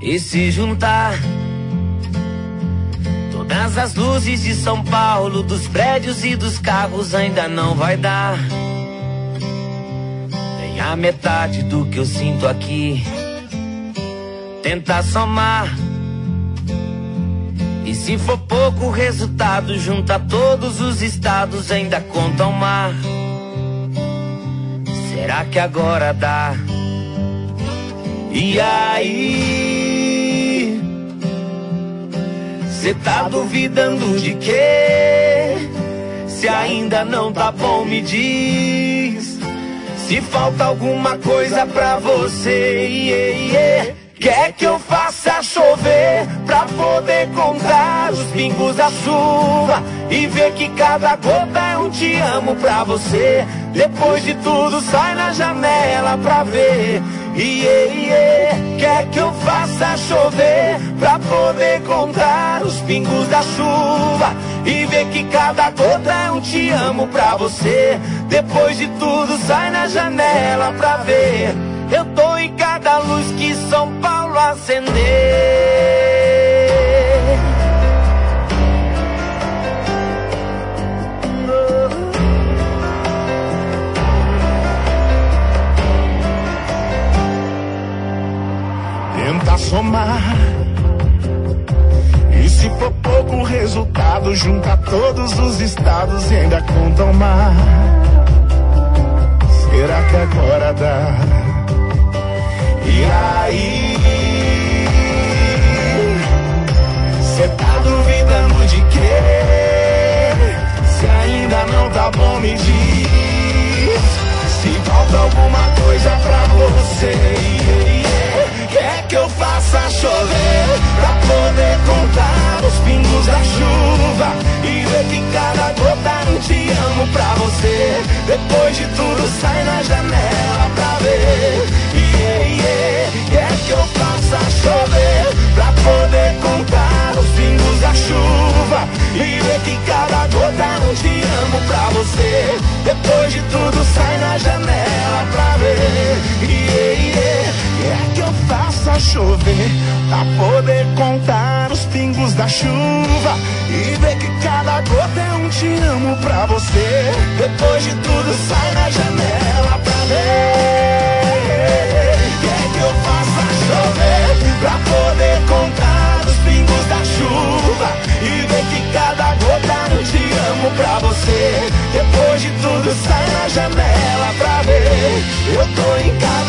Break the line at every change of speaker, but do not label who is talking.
E se juntar todas as luzes de São Paulo, dos prédios e dos carros, ainda não vai dar nem a metade do que eu sinto aqui. Tentar somar, e se for pouco o resultado, junta todos os estados, ainda conta o mar. Será que agora dá? E aí, cê tá duvidando de quê? Se ainda não tá bom, me diz. Se falta alguma coisa pra você, quer que eu faça chover pra poder contar os pingos da chuva e ver que cada gota é um te amo pra você. Depois de tudo sai na janela pra ver. Quer que eu faça chover pra poder contar os pingos da chuva e ver que cada gota é um te amo pra você. Depois de tudo sai na janela pra ver. Eu tô em cada luz que São Paulo acender.
Tenta somar, e se for pouco o resultado, junta todos os estados e ainda conta o mar. Será que agora dá? E aí, cê tá duvidando de quê? Se ainda não tá bom, me diz. Se falta alguma coisa pra você, quer que eu faça chover pra poder contar os pingos da chuva e ver que cada gota não te amo pra você. Depois de tudo sai na janela pra ver. Quer que eu faça chover pra poder contar os pingos da chuva e ver que cada gota não te amo pra você. Depois de tudo sai na janela pra ver. Quer que eu faça chover pra poder contar os pingos da chuva e ver que cada gota é um te amo pra você. Depois de tudo sai na janela pra ver. Quer que eu faça chover pra poder contar os pingos da chuva e ver que cada gota eu te amo pra você. Depois de tudo sai na janela pra ver. Eu tô em casa